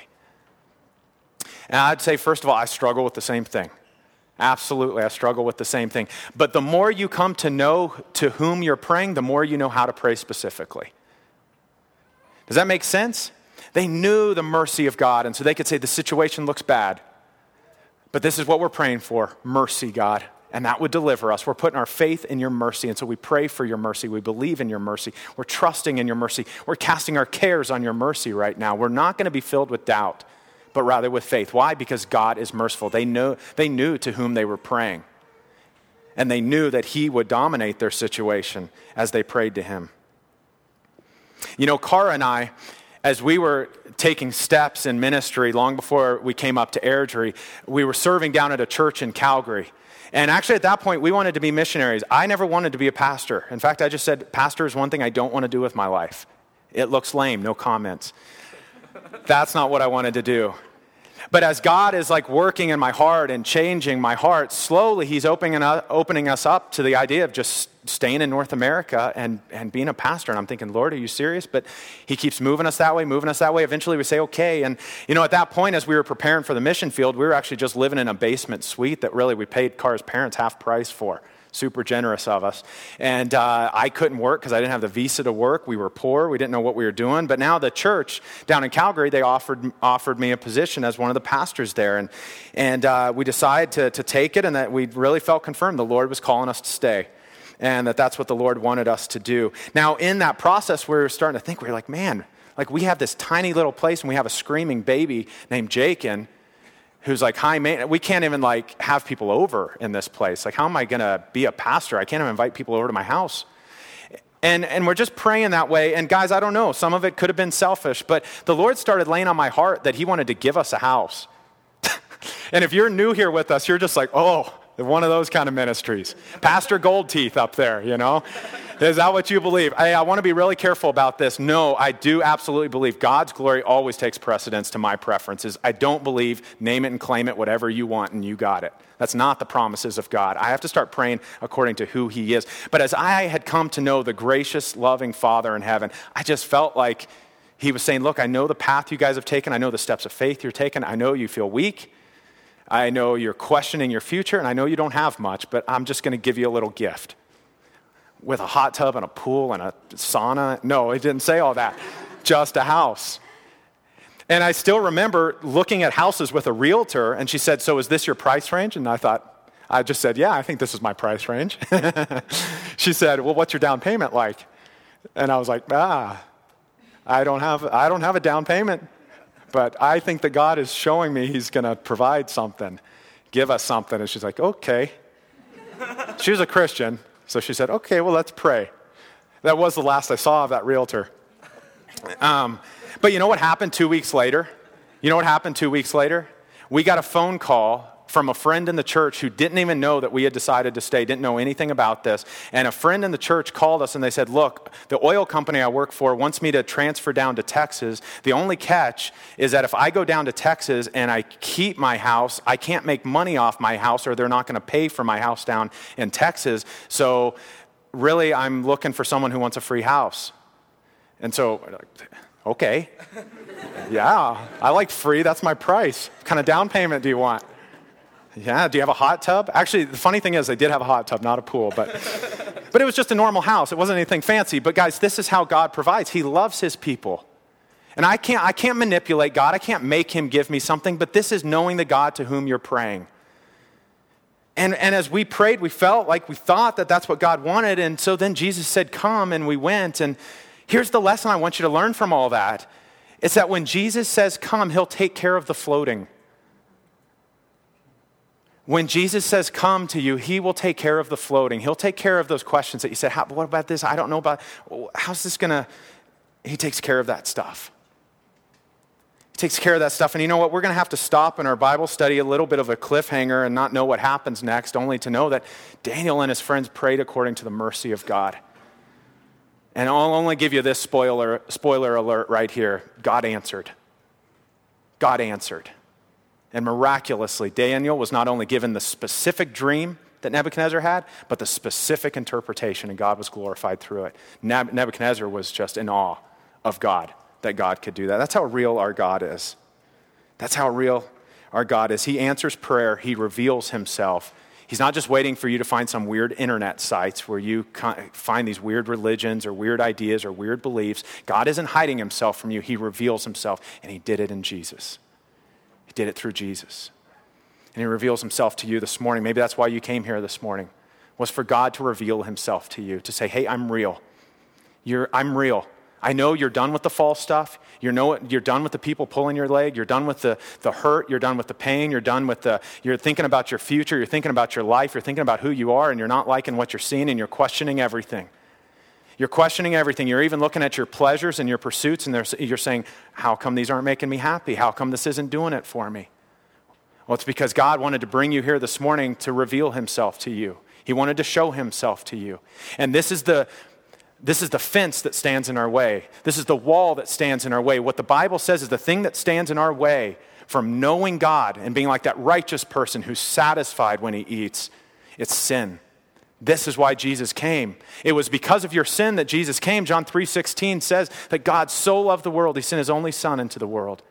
And I'd say, first of all, I struggle with the same thing. Absolutely, I struggle with the same thing. But the more you come to know to whom you're praying, the more you know how to pray specifically. Does that make sense? They knew the mercy of God, and so they could say, the situation looks bad. But this is what we're praying for, mercy, God. And that would deliver us. We're putting our faith in your mercy. And so we pray for your mercy. We believe in your mercy. We're trusting in your mercy. We're casting our cares on your mercy right now. We're not going to be filled with doubt, but rather with faith. Why? Because God is merciful. They knew, they knew to whom they were praying. And they knew that he would dominate their situation as they prayed to him. You know, Cara and I, as we were taking steps in ministry long before we came up to Airdrie, we were serving down at a church in Calgary. And actually at that point, we wanted to be missionaries. I never wanted to be a pastor. In fact, I just said, pastor is one thing I don't want to do with my life. It looks lame, no comments. That's not what I wanted to do. But as God is like working in my heart and changing my heart, slowly he's opening, opening us up to the idea of just staying in North America and, and being a pastor. And I'm thinking, Lord, are you serious? But he keeps moving us that way, moving us that way. Eventually we say, okay. And you know, at that point, as we were preparing for the mission field, we were actually just living in a basement suite that really we paid Cara's parents half price for. Super generous of us. And uh, I couldn't work because I didn't have the visa to work. We were poor. We didn't know what we were doing. But now the church down in Calgary, they offered offered me a position as one of the pastors there. And and uh, we decided to, to take it, and that we really felt confirmed the Lord was calling us to stay. And that that's what the Lord wanted us to do. Now, in that process, we were starting to think, we were like, man, like we have this tiny little place, and we have a screaming baby named Jakin, who's like high maintenance. We can't even like have people over in this place. Like, how am I going to be a pastor? I can't even invite people over to my house. And and we're just praying that way. And guys, I don't know. Some of it could have been selfish, but the Lord started laying on my heart that he wanted to give us a house. And if you're new here with us, you're just like, oh, one of those kind of ministries. Pastor Goldteeth up there, you know? Is that what you believe? Hey, I want to be really careful about this. No, I do absolutely believe God's glory always takes precedence to my preferences. I don't believe name it and claim it, whatever you want, and you got it. That's not the promises of God. I have to start praying according to who he is. But as I had come to know the gracious, loving Father in heaven, I just felt like he was saying, look, I know the path you guys have taken. I know the steps of faith you're taking. I know you feel weak. I know you're questioning your future, and I know you don't have much, but I'm just going to give you a little gift. With a hot tub and a pool and a sauna. No, it didn't say all that. Just a house. And I still remember looking at houses with a realtor, and she said, so is this your price range? And I thought, I just said, yeah, I think this is my price range. She said, well, what's your down payment like? And I was like, ah, I don't have, I don't have a down payment. But I think that God is showing me he's going to provide something, give us something. And she's like, okay. She was a Christian. So she said, okay, well, let's pray. That was the last I saw of that realtor. Um, but you know what happened two weeks later? You know what happened two weeks later? We got a phone call from a friend in the church who didn't even know that we had decided to stay, didn't know anything about this. And a friend in the church called us and they said, look, the oil company I work for wants me to transfer down to Texas. The only catch is that if I go down to Texas and I keep my house, I can't make money off my house, or they're not going to pay for my house down in Texas. So really, I'm looking for someone who wants a free house. And so, okay. Yeah, I like free. That's my price. What kind of down payment do you want? Yeah, do you have a hot tub? Actually, the funny thing is they did have a hot tub, not a pool, but but it was just a normal house. It wasn't anything fancy. But guys, this is how God provides. He loves his people. And I can't I can't manipulate God. I can't make him give me something, but this is knowing the God to whom you're praying. And and as we prayed, we felt like we thought that that's what God wanted, and so then Jesus said, come, and we went. And here's the lesson I want you to learn from all that. It's that when Jesus says come, he'll take care of the floating. When Jesus says come to you, he will take care of the floating. He'll take care of those questions that you said, How, what about this? I don't know about, how's this going to, he takes care of that stuff. He takes care of that stuff. And you know what? We're going to have to stop in our Bible study a little bit of a cliffhanger and not know what happens next, only to know that Daniel and his friends prayed according to the mercy of God. And I'll only give you this spoiler, spoiler alert right here. God answered. God answered. And miraculously, Daniel was not only given the specific dream that Nebuchadnezzar had, but the specific interpretation, and God was glorified through it. Nebuchadnezzar was just in awe of God, that God could do that. That's how real our God is. That's how real our God is. He answers prayer. He reveals himself. He's not just waiting for you to find some weird internet sites where you find these weird religions or weird ideas or weird beliefs. God isn't hiding himself from you. He reveals himself, and he did it in Jesus. He did it through Jesus. And he reveals himself to you this morning. Maybe that's why you came here this morning, was for God to reveal himself to you, to say, hey, I'm real. You're, I'm real. I know you're done with the false stuff. You know you're done with the people pulling your leg. You're done with the, the hurt. You're done with the pain. You're done with the, you're thinking about your future. You're thinking about your life. You're thinking about who you are, and you're not liking what you're seeing, and you're questioning everything. You're questioning everything. You're even looking at your pleasures and your pursuits, and you're saying, how come these aren't making me happy? How come this isn't doing it for me? Well, it's because God wanted to bring you here this morning to reveal himself to you. He wanted to show himself to you. And this is the this is the fence that stands in our way. This is the wall that stands in our way. What the Bible says is the thing that stands in our way from knowing God and being like that righteous person who's satisfied when he eats, it's sin. This is why Jesus came. It was because of your sin that Jesus came. John three sixteen says that God so loved the world, he sent his only son into the world,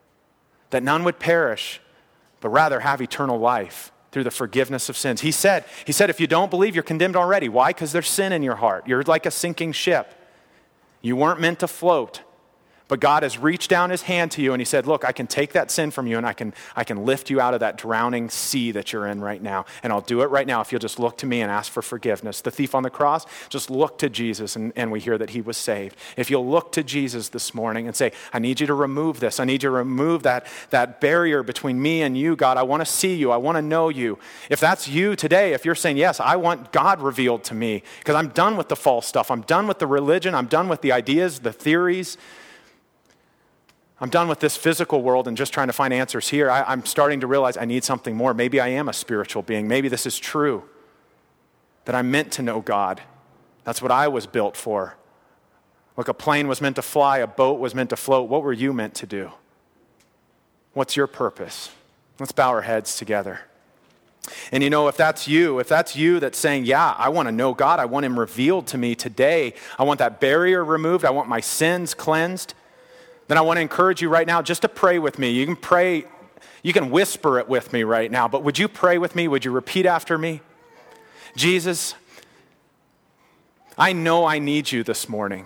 that none would perish, but rather have eternal life through the forgiveness of sins. He said, he said, if you don't believe, you're condemned already. Why? Because there's sin in your heart. You're like a sinking ship. You weren't meant to float. But God has reached down his hand to you and he said, look, I can take that sin from you and I can I can lift you out of that drowning sea that you're in right now. And I'll do it right now if you'll just look to me and ask for forgiveness. The thief on the cross, just look to Jesus and, and we hear that he was saved. If you'll look to Jesus this morning and say, I need you to remove this. I need you to remove that, that barrier between me and you, God. I want to see you. I want to know you. If that's you today, if you're saying, yes, I want God revealed to me because I'm done with the false stuff. I'm done with the religion. I'm done with the ideas, the theories. I'm done with this physical world and just trying to find answers here. I, I'm starting to realize I need something more. Maybe I am a spiritual being. Maybe this is true, that I'm meant to know God. That's what I was built for. Like a plane was meant to fly, a boat was meant to float. What were you meant to do? What's your purpose? Let's bow our heads together. And you know, if that's you, if that's you that's saying, yeah, I want to know God. I want him revealed to me today. I want that barrier removed. I want my sins cleansed. Then I want to encourage you right now just to pray with me. You can pray, you can whisper it with me right now, but would you pray with me? Would you repeat after me? Jesus, I know I need you this morning.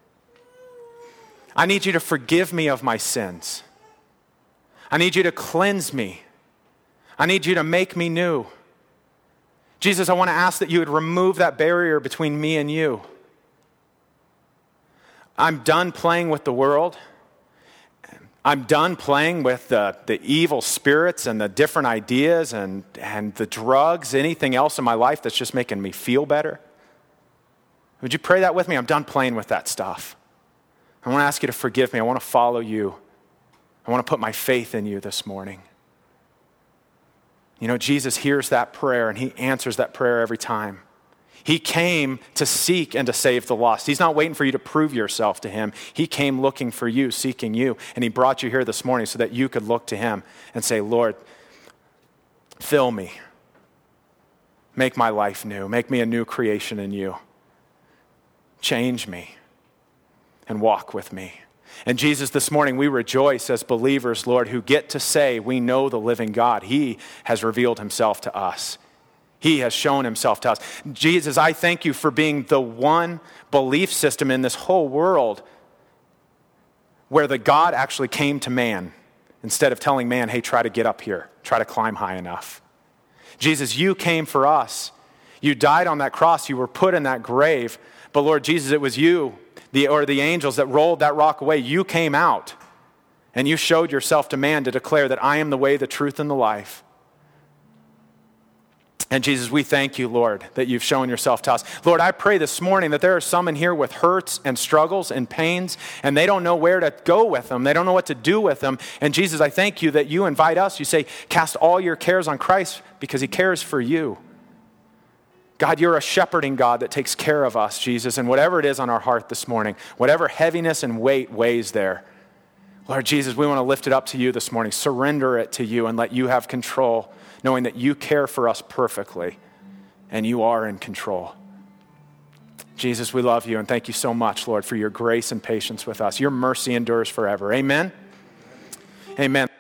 I need you to forgive me of my sins. I need you to cleanse me. I need you to make me new. Jesus, I want to ask that you would remove that barrier between me and you. I'm done playing with the world. I'm done playing with the, the evil spirits and the different ideas and, and the drugs, anything else in my life that's just making me feel better. Would you pray that with me? I'm done playing with that stuff. I want to ask you to forgive me. I want to follow you. I want to put my faith in you this morning. You know, Jesus hears that prayer and he answers that prayer every time. He came to seek and to save the lost. He's not waiting for you to prove yourself to him. He came looking for you, seeking you, and he brought you here this morning so that you could look to him and say, Lord, fill me. Make my life new. Make me a new creation in you. Change me and walk with me. And Jesus, this morning we rejoice as believers, Lord, who get to say we know the living God. He has revealed himself to us. He has shown himself to us. Jesus, I thank you for being the one belief system in this whole world where the God actually came to man instead of telling man, hey, try to get up here, try to climb high enough. Jesus, you came for us. You died on that cross. You were put in that grave. But Lord Jesus, it was you, the, or the angels that rolled that rock away. You came out and you showed yourself to man to declare that I am the way, the truth, and the life. And Jesus, we thank you, Lord, that you've shown yourself to us. Lord, I pray this morning that there are some in here with hurts and struggles and pains, and they don't know where to go with them. They don't know what to do with them. And Jesus, I thank you that you invite us. You say, cast all your cares on Christ because he cares for you. God, you're a shepherding God that takes care of us, Jesus, and whatever it is on our heart this morning, whatever heaviness and weight weighs there, Lord Jesus, we want to lift it up to you this morning, surrender it to you and let you have control, knowing that you care for us perfectly and you are in control. Jesus, we love you and thank you so much, Lord, for your grace and patience with us. Your mercy endures forever. Amen? Amen.